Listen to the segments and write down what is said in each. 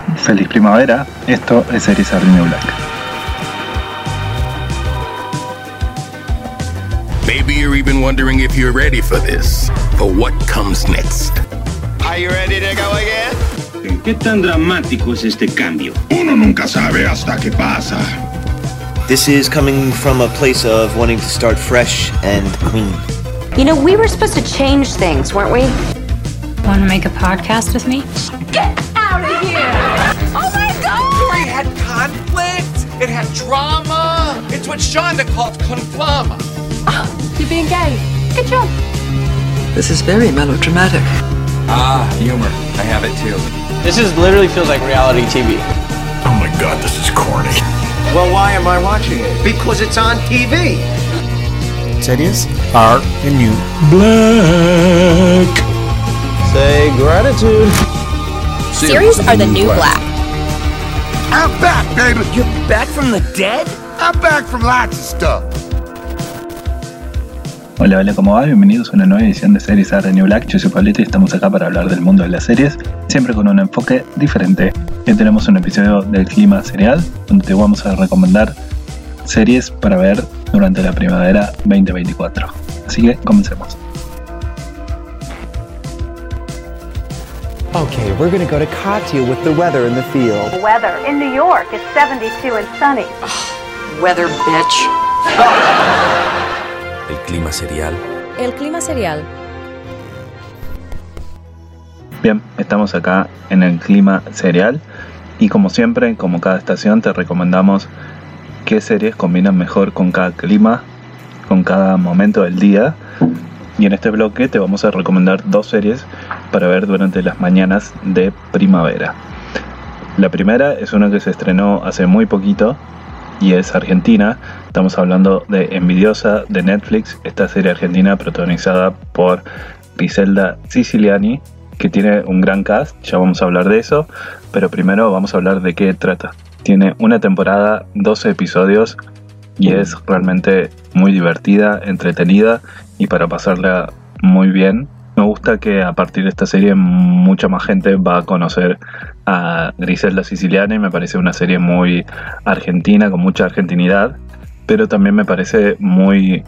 Feliz primavera, esto es Series Are The New Black. Maybe you're even wondering if you're ready for this, for what comes next. Are you ready to go again? ¿Qué tan dramático es este cambio? Uno nunca sabe hasta que pasa. This is coming from a place of wanting to start fresh and clean. You know, we were supposed to change things, weren't we? Want to make a podcast with me? Get out of here! Oh my God! It had conflict. It had drama. It's what Shonda called conflama. Oh, you're being gay. Good job. This is very melodramatic. Humor. I have it too. This literally feels like reality TV. Oh my god, this is corny. Well, why am I watching it? Because it's on TV. Series Are The New Black. Say gratitude. Series Are The New Black. I'm back, baby. You're back from the dead? I'm back from lots of stuff. Hola, ¿cómo va? Bienvenidos a una nueva edición de Series Are The New Black. Yo soy Pablito y estamos acá para hablar del mundo de las series, siempre con un enfoque diferente. Hoy tenemos un episodio del clima serial, donde te vamos a recomendar series para ver durante la primavera 2024. Así que comencemos. Okay, we're gonna go to Katya with the weather in the field. Weather in New York is 72 and sunny. Weather, bitch. El clima serial. El clima serial. Bien, estamos acá en el clima serial y como siempre, como cada estación, te recomendamos qué series combinan mejor con cada clima, con cada momento del día. Y en este bloque te vamos a recomendar dos series para ver durante las mañanas de primavera. La primera es una que se estrenó hace muy poquito y es argentina. Estamos hablando de Envidiosa de Netflix, esta serie argentina protagonizada por Griselda Siciliani, que tiene un gran cast, ya vamos a hablar de eso, pero primero vamos a hablar de qué trata. Tiene una temporada, 12 episodios y es realmente muy divertida, entretenida y para pasarla muy bien. Me gusta que a partir de esta serie mucha más gente va a conocer a Griselda Siciliani. Me parece una serie muy argentina, con mucha argentinidad, pero también me parece muy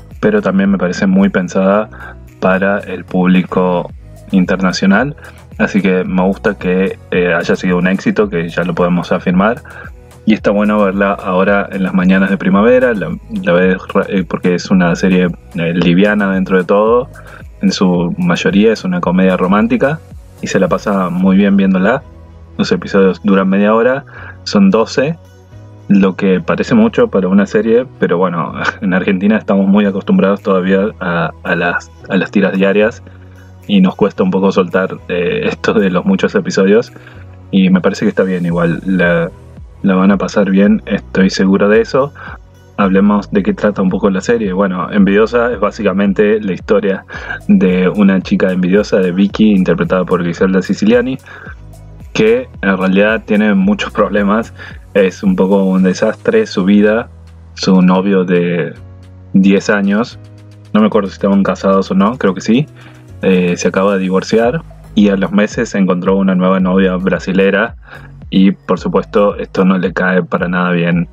pensada para el público internacional. Así que me gusta que haya sido un éxito, que ya lo podemos afirmar. Y está bueno verla ahora en las mañanas de primavera, la ves porque es una serie liviana dentro de todo. En su mayoría es una comedia romántica y se la pasa muy bien viéndola. Los episodios duran media hora, son 12, lo que parece mucho para una serie, pero bueno, en Argentina estamos muy acostumbrados todavía a las tiras diarias y nos cuesta un poco soltar esto de los muchos episodios y me parece que está bien igual. La van a pasar bien, estoy seguro de eso. Hablemos de qué trata un poco la serie. Bueno, Envidiosa es básicamente la historia de una chica envidiosa, de Vicky, interpretada por Griselda Siciliani, que en realidad tiene muchos problemas. Es un poco un desastre su vida. Su novio de 10 años, no me acuerdo si estaban casados o no, creo que sí, se acaba de divorciar y a los meses encontró una nueva novia brasilera. Y por supuesto esto no le cae para nada bien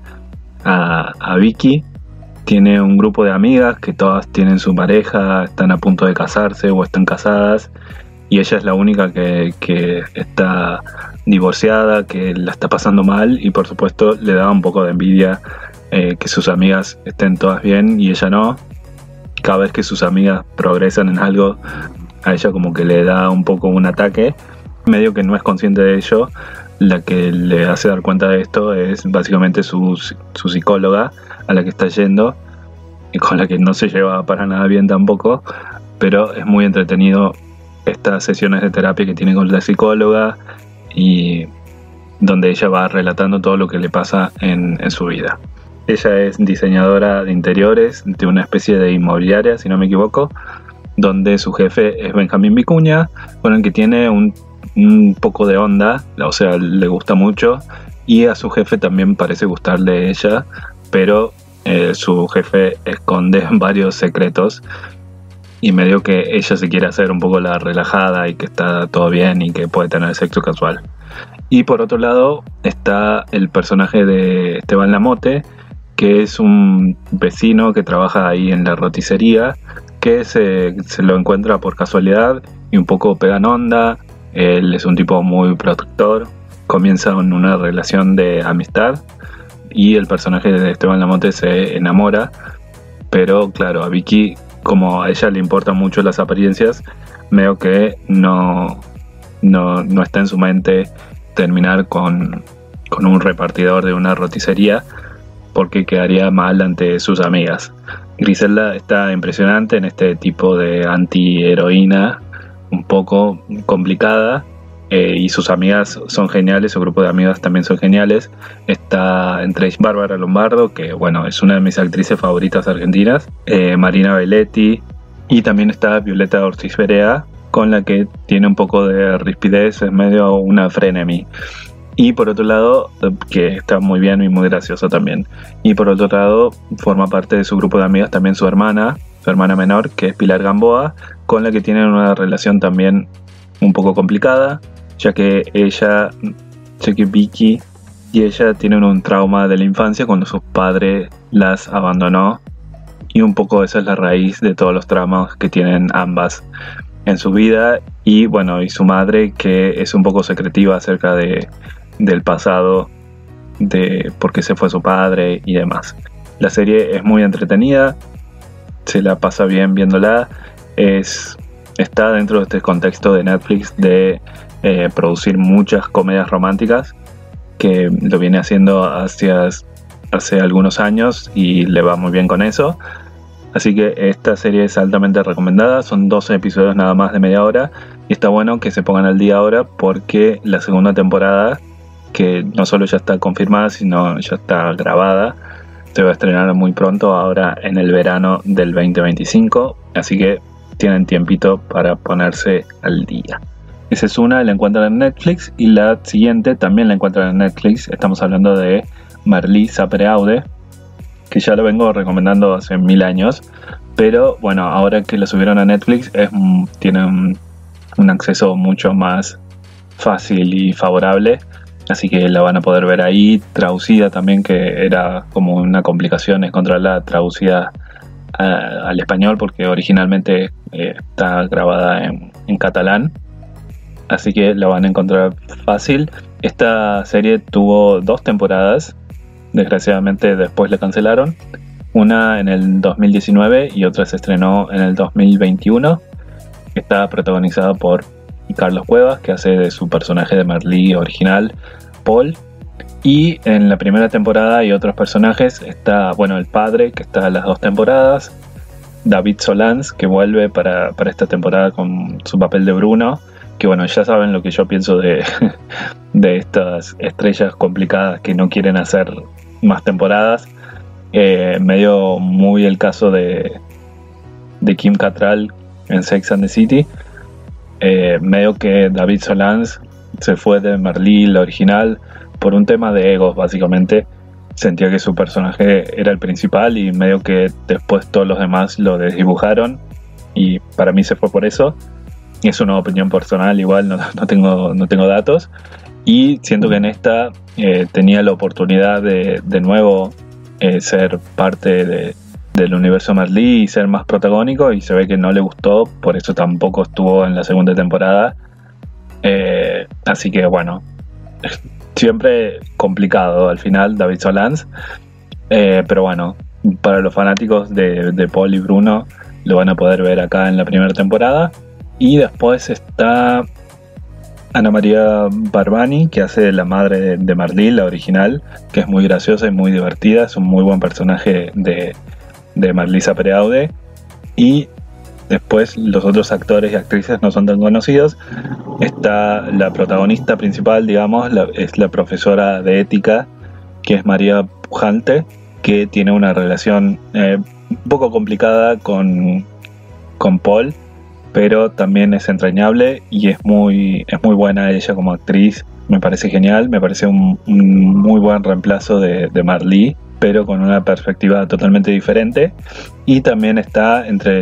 a Vicky. Tiene un grupo de amigas que todas tienen su pareja, están a punto de casarse o están casadas. Y ella es la única que está divorciada, que la está pasando mal. Y por supuesto le da un poco de envidia que sus amigas estén todas bien y ella no. Cada vez que sus amigas progresan en algo, a ella como que le da un poco un ataque. Medio que no es consciente de ello. La que le hace dar cuenta de esto es básicamente su psicóloga a la que está yendo y con la que no se lleva para nada bien tampoco, pero es muy entretenido estas sesiones de terapia que tiene con la psicóloga y donde ella va relatando todo lo que le pasa en su vida. Ella es diseñadora de interiores de una especie de inmobiliaria, si no me equivoco, donde su jefe es Benjamín Vicuña, con el que tiene un poco de onda, o sea, le gusta mucho y a su jefe también parece gustarle ella, pero su jefe esconde varios secretos y medio que ella se quiere hacer un poco la relajada y que está todo bien y que puede tener sexo casual. Y por otro lado está el personaje de Esteban Lamote, que es un vecino que trabaja ahí en la roticería, que se lo encuentra por casualidad y un poco pegan onda. Él es un tipo muy protector, comienzan una relación de amistad y el personaje de Esteban Lamote se enamora, pero claro, a Vicky, como a ella le importan mucho las apariencias, veo que no está en su mente terminar con un repartidor de una roticería, porque quedaría mal ante sus amigas. Griselda está impresionante en este tipo de antiheroína un poco complicada, y sus amigas son geniales, su grupo de amigas también son geniales. Está entre Bárbara Lombardo, que bueno, es una de mis actrices favoritas argentinas, Marina Belletti, y también está Violeta Ortiz Berea, con la que tiene un poco de rispidez, es medio una frenemy. Y por otro lado, que está muy bien y muy gracioso también. Y por otro lado, forma parte de su grupo de amigas también su hermana menor, que es Pilar Gamboa, con la que tienen una relación también un poco complicada, ya que Vicky y ella tienen un trauma de la infancia cuando su padre las abandonó, y un poco esa es la raíz de todos los traumas que tienen ambas en su vida. Y bueno, y su madre, que es un poco secretiva acerca del pasado, de por qué se fue su padre y demás. La serie es muy entretenida, se la pasa bien viéndola, está dentro de este contexto de Netflix de producir muchas comedias románticas, que lo viene haciendo hace algunos años y le va muy bien con eso. Así que esta serie es altamente recomendada. Son 12 episodios nada más de media hora, y está bueno que se pongan al día ahora, porque la segunda temporada, que no solo ya está confirmada, sino ya está grabada, se va a estrenar muy pronto, ahora en el verano del 2025. Así que tienen tiempito para ponerse al día. Esa es una, la encuentran en Netflix. Y la siguiente también la encuentran en Netflix. Estamos hablando de Marlí Sapere Aude, que ya lo vengo recomendando hace 1000 años, pero bueno, ahora que lo subieron a Netflix tienen un acceso mucho más fácil y favorable, así que la van a poder ver ahí, traducida también, que era como una complicación encontrarla traducida al español, porque originalmente está grabada en catalán, así que la van a encontrar fácil. Esta serie tuvo 2 temporadas, desgraciadamente después la cancelaron, una en el 2019 y otra se estrenó en el 2021. Está protagonizada por Carlos Cuevas, que hace de su personaje de Marlí original, Paul. Y en la primera temporada hay otros personajes. Está, bueno, el padre, que está en las 2 temporadas, David Solans, que vuelve para esta temporada con su papel de Bruno, que bueno, ya saben lo que yo pienso de estas estrellas complicadas que no quieren hacer más temporadas. Medio muy el caso de Kim Cattrall en Sex and the City. Medio que David Solans se fue de Marlí, la original, por un tema de egos, básicamente. Sentía que su personaje era el principal y medio que después todos los demás lo desdibujaron, y para mí se fue por eso. Es una opinión personal, igual no tengo datos, y siento que en esta tenía la oportunidad de nuevo ser parte del universo Marlí y ser más protagónico, y se ve que no le gustó, por eso tampoco estuvo en la segunda temporada. Así que bueno, siempre complicado al final David Solans, pero bueno, para los fanáticos de Paul y Bruno lo van a poder ver acá en la primera temporada. Y después está Ana María Barbani, que hace de la madre de Marlí, la original, que es muy graciosa y muy divertida, es un muy buen personaje de Marlí Sapere Aude. Y después los otros actores y actrices no son tan conocidos. Está la protagonista principal, digamos, es la profesora de ética, que es María Pujante, que tiene una relación un poco complicada con Paul, pero también es entrañable y es muy buena ella como actriz. Me parece genial, me parece un muy buen reemplazo de Marlí, pero con una perspectiva totalmente diferente. Y también está entre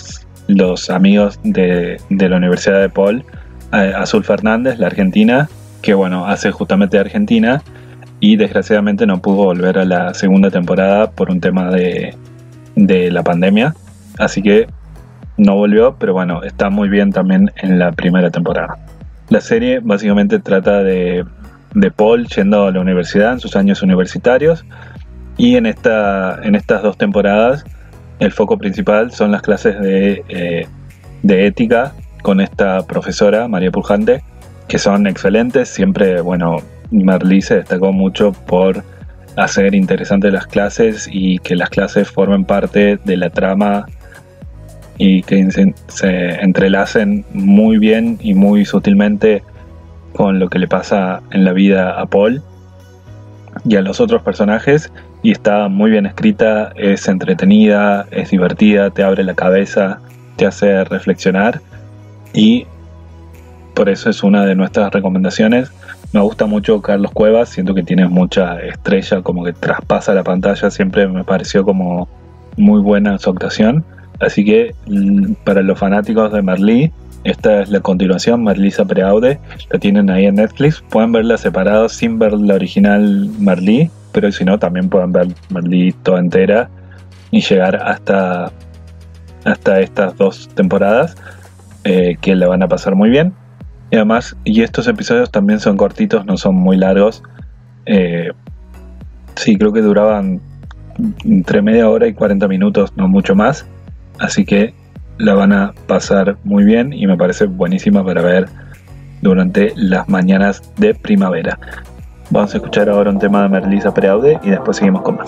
los amigos de la Universidad de Paul, Azul Fernández, la argentina, que bueno, hace justamente de Argentina, y desgraciadamente no pudo volver a la segunda temporada por un tema de la pandemia, así que no volvió, pero bueno, está muy bien también en la primera temporada. La serie básicamente trata de Paul yendo a la universidad en sus años universitarios, y en estas 2 temporadas el foco principal son las clases de ética con esta profesora, María Pujante, que son excelentes. Siempre, bueno, Merlí se destacó mucho por hacer interesantes las clases y que las clases formen parte de la trama y que se entrelacen muy bien y muy sutilmente con lo que le pasa en la vida a Paul y a los otros personajes, y está muy bien escrita, es entretenida, es divertida, te abre la cabeza, te hace reflexionar, y por eso es una de nuestras recomendaciones. Me gusta mucho Carlos Cuevas, siento que tiene mucha estrella, como que traspasa la pantalla, siempre me pareció como muy buena su actuación, así que para los fanáticos de Merlí, esta es la continuación, Merlí Sapere Aude, la tienen ahí en Netflix, pueden verla separada sin ver la original Merlí, pero si no también pueden ver Merlí toda entera y llegar hasta estas 2 temporadas, que la van a pasar muy bien. Y además, y estos episodios también son cortitos, no son muy largos, sí, creo que duraban entre media hora y 40 minutos, no mucho más, así que la van a pasar muy bien y me parece buenísima para ver durante las mañanas de primavera. Vamos a escuchar ahora un tema de Merlí Sapere Aude y después seguimos con más.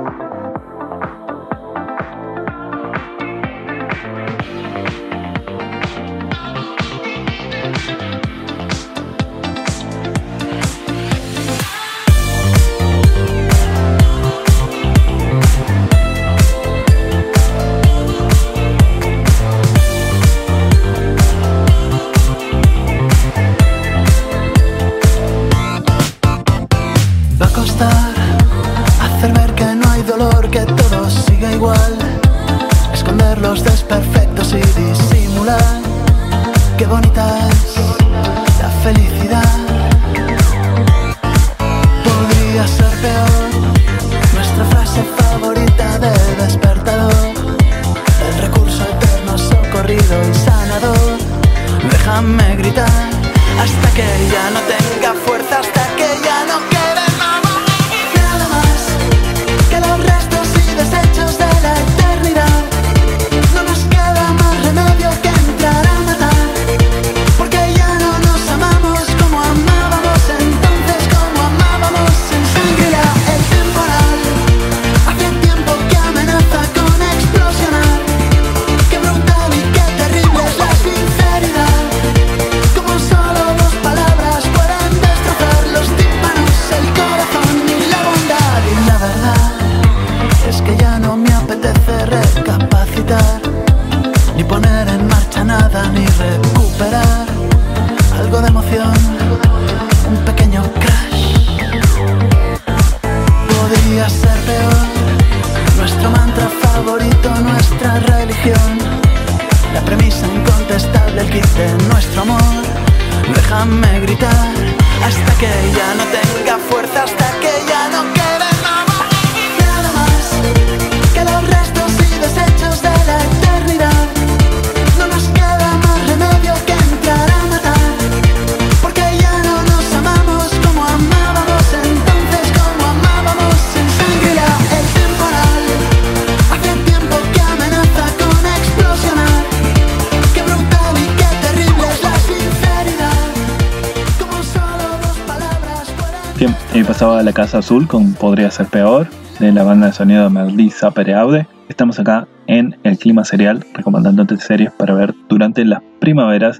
Pasaba a La Casa Azul con Podría Ser Peor, de la banda de sonido de Merlí Sapere Aude. Estamos acá en El Clima Serial, recomendándote series para ver durante las primaveras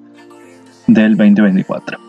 del 2024.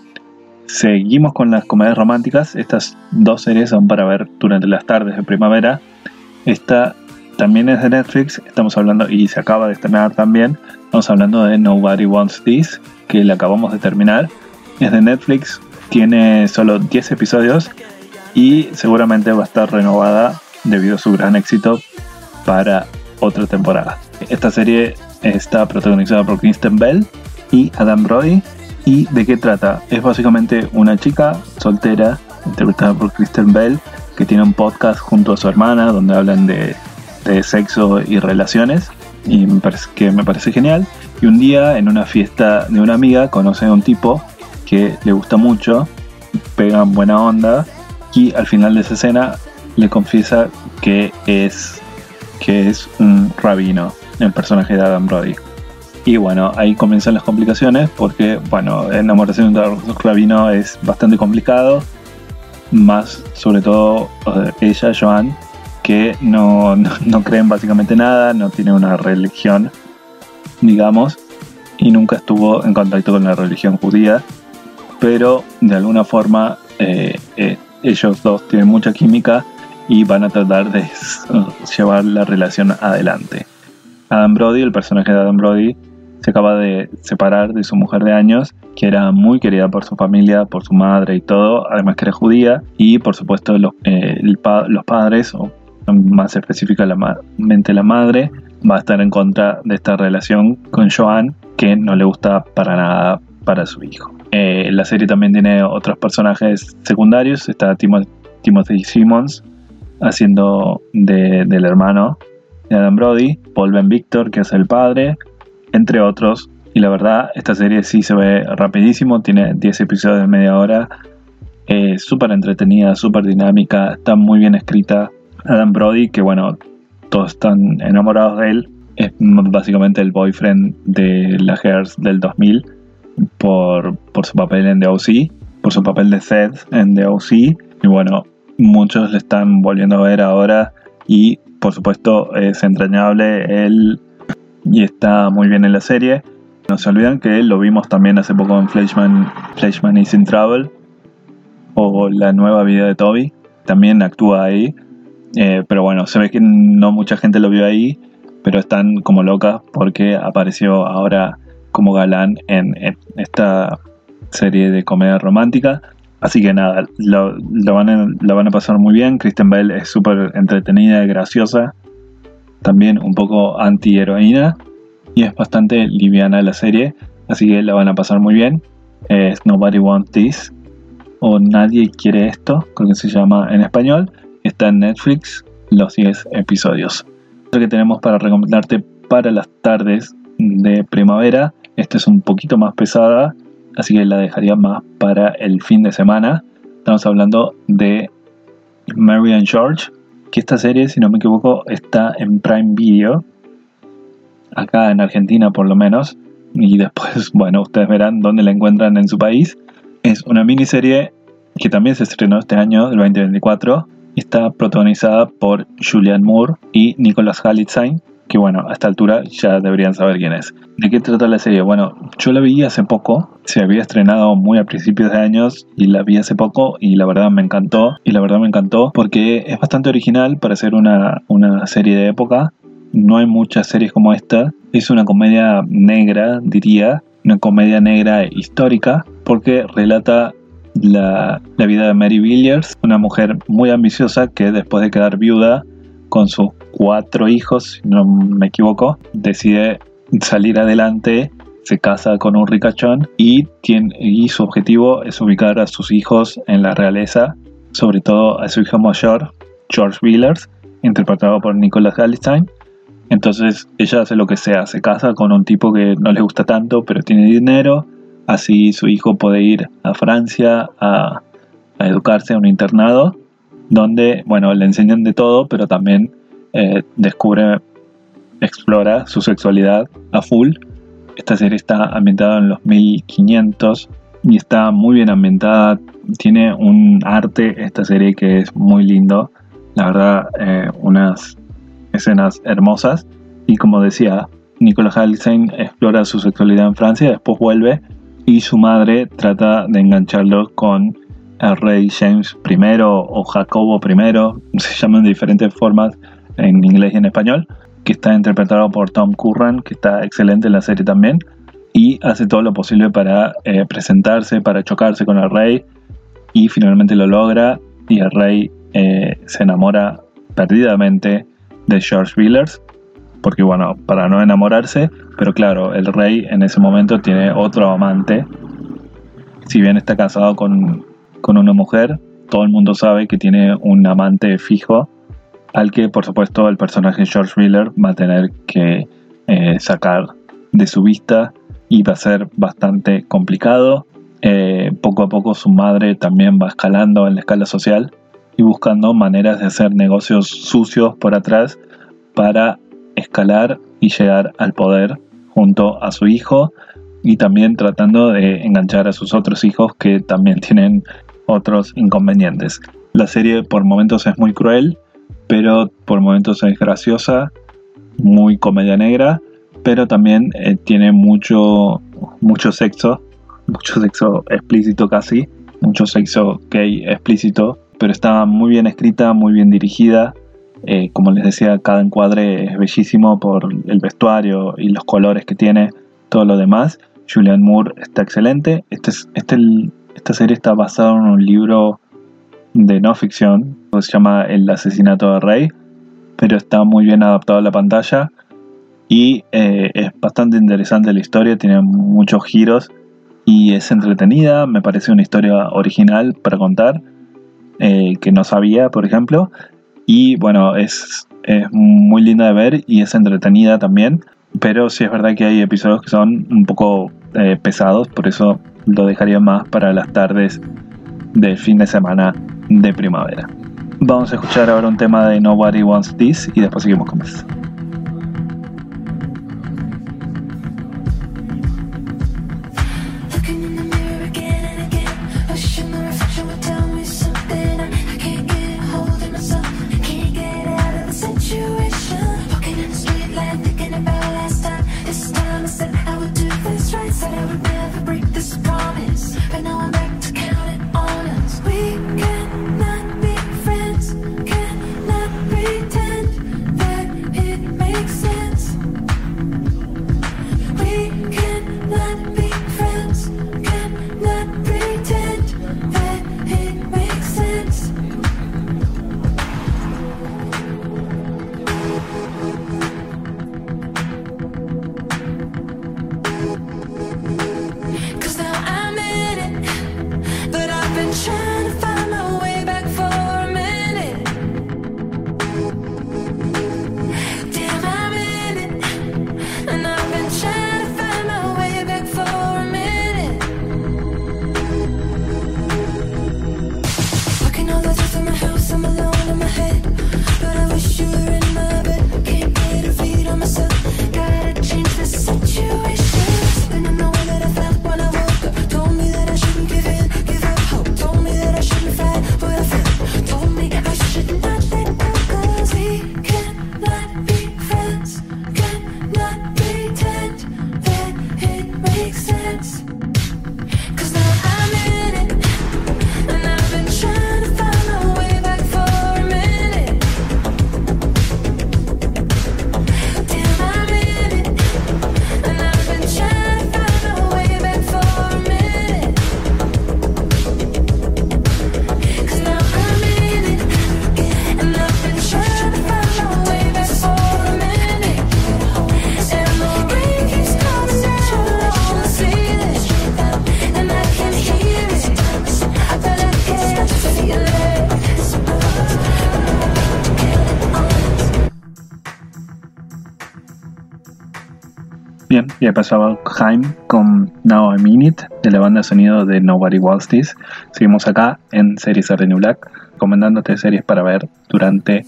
Seguimos con las comedias románticas. Estas 2 series son para ver durante las tardes de primavera. Esta también es de Netflix, estamos hablando, y se acaba de estrenar también, estamos hablando de Nobody Wants This, que la acabamos de terminar. Es de Netflix, tiene solo 10 episodios y seguramente va a estar renovada debido a su gran éxito para otra temporada. Esta serie está protagonizada por Kristen Bell y Adam Brody, ¿Y de qué trata? Es básicamente una chica soltera, interpretada por Kristen Bell, que tiene un podcast junto a su hermana donde hablan de sexo y relaciones, y me parece genial. Y un día en una fiesta de una amiga conoce a un tipo que le gusta mucho, pegan buena onda, y al final de esa escena le confiesa que es un rabino, el personaje de Adam Brody. Y bueno, ahí comienzan las complicaciones porque, bueno, enamorarse de un rabino es bastante complicado, más sobre todo ella, Joan, que no cree en básicamente nada, no tiene una religión, digamos, y nunca estuvo en contacto con la religión judía, pero de alguna forma ellos dos tienen mucha química y van a tratar de llevar la relación adelante. Adam Brody, el personaje de Adam Brody, se acaba de separar de su mujer de años, que era muy querida por su familia, por su madre y todo, además que era judía, y por supuesto los padres, o más específicamente la madre, va a estar en contra de esta relación con Joan, que no le gusta para nada para su hijo. La serie también tiene otros personajes secundarios. Está Timothy Simons haciendo del hermano de Adam Brody, Paul Ben Victor, que es el padre, entre otros. Y la verdad, esta serie sí se ve rapidísimo, tiene 10 episodios de media hora, súper entretenida, súper dinámica, está muy bien escrita. Adam Brody, que bueno, todos están enamorados de él, es básicamente el boyfriend de la Hears del 2000 por su papel en The O.C., por su papel de Zed en The O.C., y bueno, muchos le están volviendo a ver ahora y por supuesto es entrañable él y está muy bien en la serie. No se olvidan que lo vimos también hace poco en Fleischman is in Trouble, o La nueva vida de Toby, también actúa ahí, pero bueno, se ve que no mucha gente lo vio ahí, pero están como locas porque apareció ahora como galán en esta serie de comedia romántica. Así que nada, lo van a pasar muy bien. Kristen Bell es súper entretenida y graciosa, también un poco anti-heroína, y es bastante liviana la serie, así que la van a pasar muy bien. Es Nobody Wants This, o Nadie Quiere Esto, creo que se llama en español. Está en Netflix, los 10 episodios. Lo que tenemos para recomendarte para las tardes de primavera, esta es un poquito más pesada, así que la dejaría más para el fin de semana. Estamos hablando de Mary and George, que esta serie, si no me equivoco, está en Prime Video, acá en Argentina por lo menos, y después, bueno, ustedes verán dónde la encuentran en su país. Es una miniserie que también se estrenó este año, del 2024, y está protagonizada por Julianne Moore y Nicholas Halitzine, que bueno, a esta altura ya deberían saber quién es. ¿De qué trata la serie? Bueno, yo la vi hace poco, se había estrenado muy a principios de años y la vi hace poco y la verdad me encantó. Y la verdad me encantó porque es bastante original para ser una serie de época. No hay muchas series como esta. Es una comedia negra, diría, una comedia negra histórica, porque relata la vida de Mary Villiers, una mujer muy ambiciosa que después de quedar viuda con sus 4 hijos, si no me equivoco, decide salir adelante, se casa con un ricachón y su objetivo es ubicar a sus hijos en la realeza, sobre todo a su hijo mayor, George Villiers, interpretado por Nicholas Halitzine. Entonces ella hace lo que sea, se casa con un tipo que no le gusta tanto, pero tiene dinero, así su hijo puede ir a Francia a educarse a un internado, donde, bueno, le enseñan de todo, pero también explora su sexualidad a full. Esta serie está ambientada en los 1500 y está muy bien ambientada. Tiene un arte esta serie que es muy lindo, la verdad, unas escenas hermosas. Y como decía, Nicholas Halitzine explora su sexualidad en Francia, después vuelve y su madre trata de engancharlo con el rey James I o Jacobo I, se llaman de diferentes formas en inglés y en español, que está interpretado por Tom Curran, que está excelente en la serie también, y hace todo lo posible para presentarse, para chocarse con el rey, y finalmente lo logra, y el rey se enamora perdidamente de George Villiers, porque bueno, para no enamorarse, pero claro, el rey en ese momento tiene otro amante, si bien está casado con una mujer, todo el mundo sabe que tiene un amante fijo, al que por supuesto el personaje George Miller va a tener que sacar de su vista, y va a ser bastante complicado. Poco a poco su madre también va escalando en la escala social y buscando maneras de hacer negocios sucios por atrás para escalar y llegar al poder junto a su hijo, y también tratando de enganchar a sus otros hijos que también tienen otros inconvenientes. La serie por momentos es muy cruel, pero por momentos es graciosa, muy comedia negra, pero también tiene mucho sexo explícito casi, mucho sexo gay explícito, pero está muy bien escrita, muy bien dirigida. Como les decía, cada encuadre es bellísimo por el vestuario y los colores que tiene, todo lo demás. Julianne Moore está excelente. Esta serie está basada en un libro de no ficción que se llama El asesinato de Rey, pero está muy bien adaptado a la pantalla y es bastante interesante la historia, tiene muchos giros y es entretenida. Me parece una historia original para contar, que no sabía, por ejemplo, y bueno, es muy linda de ver y es entretenida también, pero sí es verdad que hay episodios que son un poco pesados, por eso lo dejaría más para las tardes del fin de semana de primavera. Vamos a escuchar ahora un tema de Nobody Wants This y después seguimos con más. Bien, ya pasaba Haim con Now I Mean It, de la banda de sonido de Nobody Wants This. Seguimos acá en Series Are The New Black, recomendándote series para ver durante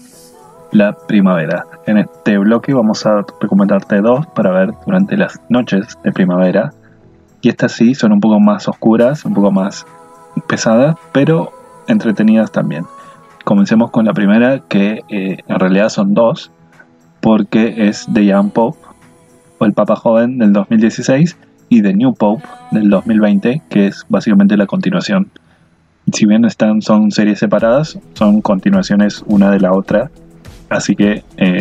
la primavera. En este bloque vamos a recomendarte 2 para ver durante las noches de primavera. Y estas sí son un poco más oscuras, un poco más pesadas, pero entretenidas también. Comencemos con la primera, que en realidad son 2, porque es The Young Pope, o el Papa Joven del 2016, y The New Pope del 2020, que es básicamente la continuación. Si bien son series separadas, son continuaciones una de la otra, así que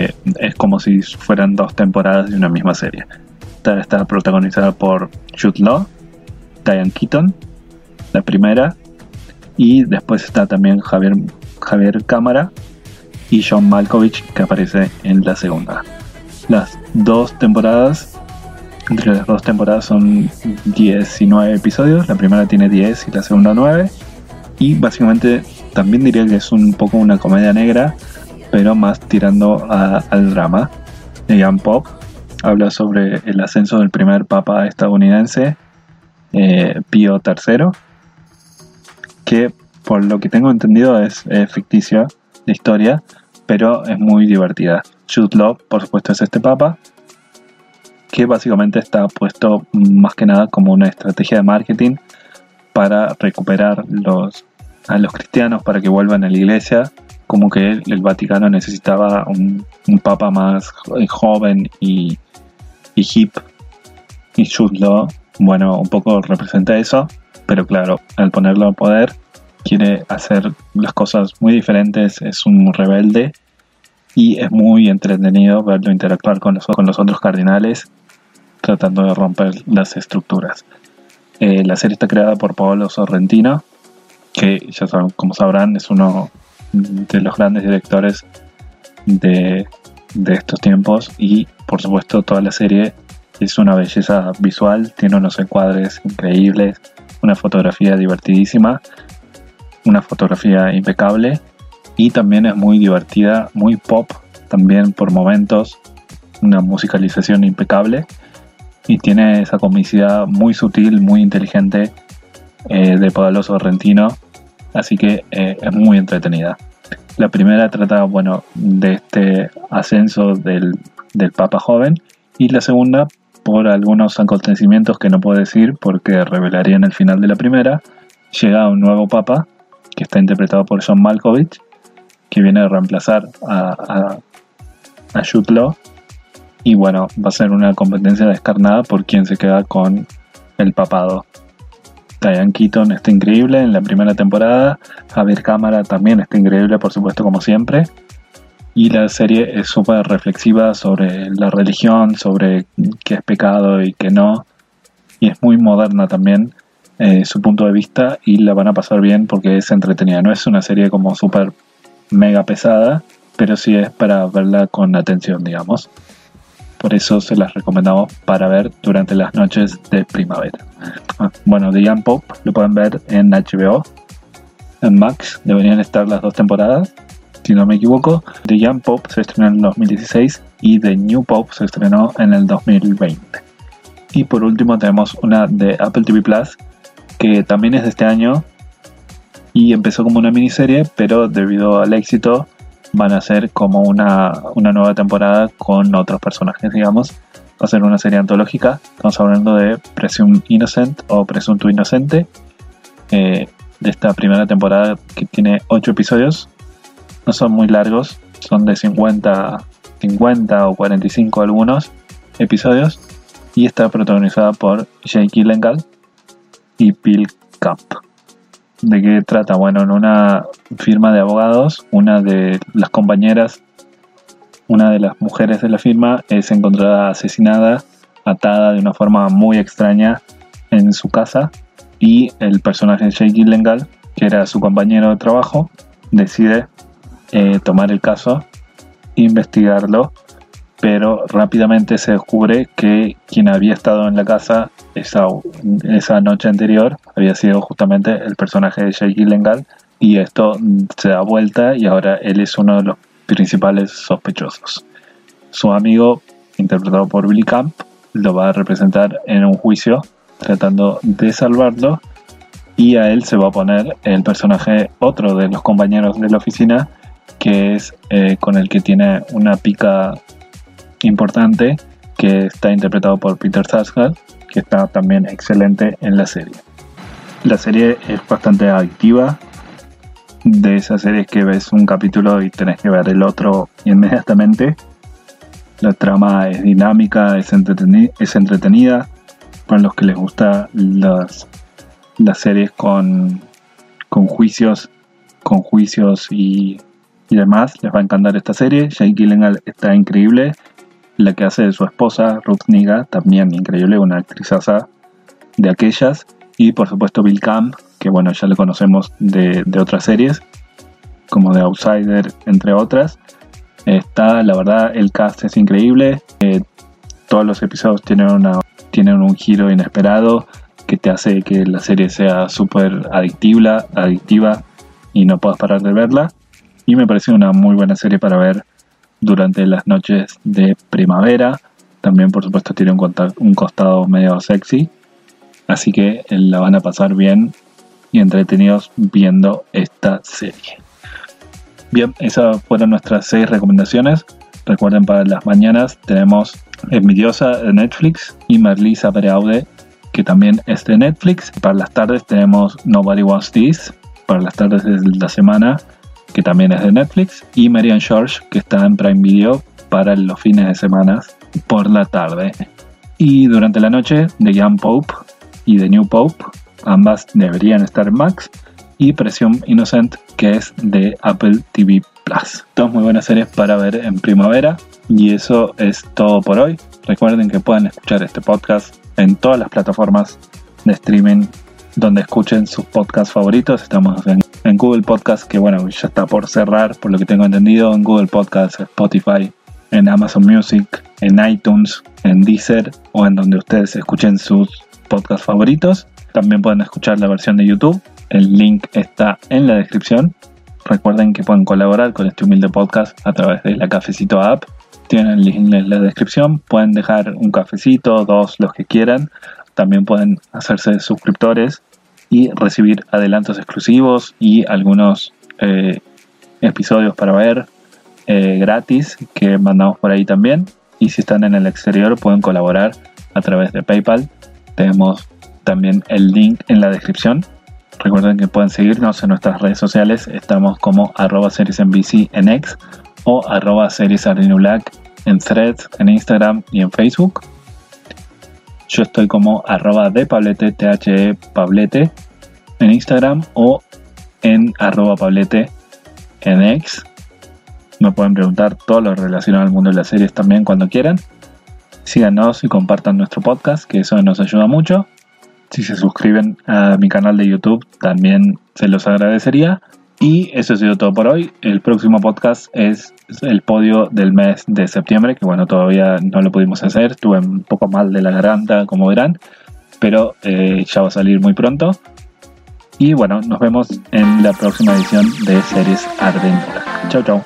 es como si fueran 2 temporadas de una misma serie. Está protagonizada por Jude Law, Diane Keaton, la primera, y después está también Javier Cámara y John Malkovich, que aparece en la segunda. Las 2 temporadas Entre las dos temporadas son 19 episodios, la primera tiene 10 y la segunda 9. Y básicamente también diría que es un poco una comedia negra, pero más tirando al drama. Ian Pop habla sobre el ascenso del primer papa estadounidense, Pío III, que por lo que tengo entendido es ficticia la historia, pero es muy divertida. Jude Law, por supuesto, es este papa, que básicamente está puesto más que nada como una estrategia de marketing para recuperar a los cristianos para que vuelvan a la iglesia, como que el Vaticano necesitaba un papa más joven y hip, y Jude Law, bueno, un poco representa eso, pero claro, al ponerlo al poder quiere hacer las cosas muy diferentes, es un rebelde y es muy entretenido verlo interactuar con los otros cardinales tratando de romper las estructuras. La serie está creada por Paolo Sorrentino, que ya saben, como sabrán, es uno de los grandes directores de estos tiempos, y por supuesto toda la serie es una belleza visual, tiene unos encuadres increíbles, una fotografía divertidísima, una fotografía impecable, y también es muy divertida, muy pop también por momentos, una musicalización impecable, y tiene esa comicidad muy sutil, muy inteligente de Paolo Sorrentino, así que es muy entretenida. La primera trata, bueno, de este ascenso del Papa joven, y la segunda por algunos acontecimientos que no puedo decir porque revelarían el final de la primera. Llega un nuevo Papa que está interpretado por John Malkovich, que viene a reemplazar a Jude Law, y bueno, va a ser una competencia descarnada por quien se queda con el papado. Diane Keaton está increíble en la primera temporada, Javier Cámara también está increíble, por supuesto, como siempre, y la serie es súper reflexiva sobre la religión, sobre qué es pecado y qué no, y es muy moderna también su punto de vista, y la van a pasar bien porque es entretenida. No es una serie como súper mega pesada, pero sí es para verla con atención, digamos. Por eso se las recomendamos para ver durante las noches de primavera. Bueno, The Young Pope lo pueden ver en HBO. En Max deberían estar las dos temporadas, si no me equivoco. The Young Pope se estrenó en el 2016 y The New Pope se estrenó en el 2020. Y por último tenemos una de Apple TV Plus, que también es de este año y empezó como una miniserie, pero debido al éxito van a ser como una nueva temporada con otros personajes, digamos. Va a ser una serie antológica. Estamos hablando de Presumed Innocent o Presunto Inocente, de esta primera temporada, que tiene 8 episodios. No son muy largos, son de 50 o 45 algunos episodios, y está protagonizada por Jake Gyllenhaal y Bill Camp. ¿De qué trata? Bueno, en una firma de abogados, una de las compañeras, una de las mujeres de la firma, es encontrada asesinada, atada de una forma muy extraña en su casa, y el personaje de Jake Gyllenhaal, que era su compañero de trabajo, decide tomar el caso, investigarlo, pero rápidamente se descubre que quien había estado en la casa esa noche anterior había sido justamente el personaje de Jake Gyllenhaal, y esto se da vuelta y ahora él es uno de los principales sospechosos. Su amigo, interpretado por Billy Camp, lo va a representar en un juicio tratando de salvarlo, y a él se va a poner el personaje, otro de los compañeros de la oficina, que es con el que tiene una pica importante, que está interpretado por Peter Sarsgaard, que está también excelente en la serie. La serie es bastante adictiva, de esas series que ves un capítulo y tenés que ver el otro inmediatamente. La trama es dinámica, es entretenida. Para los que les gustan las series con juicios y demás, les va a encantar esta serie. Jake Gyllenhaal está increíble. La que hace de su esposa, Ruth Negga, también increíble, una actrizaza de aquellas. Y por supuesto Bill Camp, que bueno, ya le conocemos de otras series, como The Outsider, entre otras. La verdad, el cast es increíble. Todos los episodios tienen tienen un giro inesperado que te hace que la serie sea súper adictiva y no puedas parar de verla. Y me pareció una muy buena serie para ver durante las noches de primavera. También, por supuesto, tiene un costado medio sexy, así que la van a pasar bien y entretenidos viendo esta serie. Bien, esas fueron nuestras 6 recomendaciones. Recuerden, para las mañanas tenemos Envidiosa de Netflix y Merlí Sapere Aude, que también es de Netflix. Para las tardes tenemos Nobody Wants This, para las tardes de la semana, que también es de Netflix. Y Mary and George, que está en Prime Video para los fines de semana por la tarde. Y durante la noche, The Young Pope y The New Pope, ambas deberían estar en Max. Y Presumed Innocent, que es de Apple TV Plus. Todas muy buenas series para ver en primavera. Y eso es todo por hoy. Recuerden que pueden escuchar este podcast en todas las plataformas de streaming donde escuchen sus podcasts favoritos. Estamos en Google Podcast, que bueno, ya está por cerrar, por lo que tengo entendido. En Google Podcast, Spotify, en Amazon Music, en iTunes, en Deezer o en donde ustedes escuchen sus podcasts favoritos. También pueden escuchar la versión de YouTube. El link está en la descripción. Recuerden que pueden colaborar con este humilde podcast a través de la Cafecito app. Tienen el link en la descripción. Pueden dejar un cafecito, 2, los que quieran. También pueden hacerse suscriptores y recibir adelantos exclusivos y algunos episodios para ver gratis que mandamos por ahí también. Y si están en el exterior, pueden colaborar a través de PayPal. Tenemos también el link en la descripción. Recuerden que pueden seguirnos en nuestras redes sociales. Estamos como @seriesnbc en X o @seriesardinulac en Threads, en Instagram y en Facebook. Yo estoy como @depablete, THEPablete en Instagram o en @pablete en X. Me pueden preguntar todo lo relacionado al mundo de las series también cuando quieran. Síganos y compartan nuestro podcast, que eso nos ayuda mucho. Si se suscriben a mi canal de YouTube, también se los agradecería. Y eso ha sido todo por hoy. El próximo podcast es el podio del mes de septiembre, que bueno, todavía no lo pudimos hacer. Estuve un poco mal de la garganta, como verán, pero ya va a salir muy pronto. Y bueno, nos vemos en la próxima edición de Series Ardinulac. Chau, chau.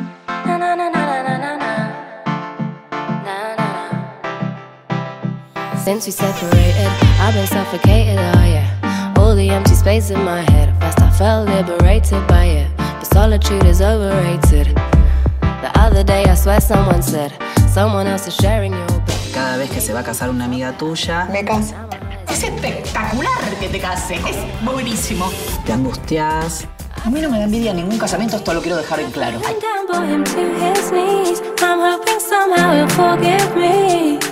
Since we separated, I've been suffocated, oh yeah. All the empty space in my head. First I felt liberated by it, but solitude is overrated. The other day I swear someone said, someone else is sharing your bed. Cada vez que se va a casar una amiga tuya, me caso. Es espectacular que te cases, es buenísimo. Te angustias. A mí no me da envidia ningún casamiento, esto lo quiero dejar en claro. I'm down for him to his knees. I'm hoping somehow he'll forgive me.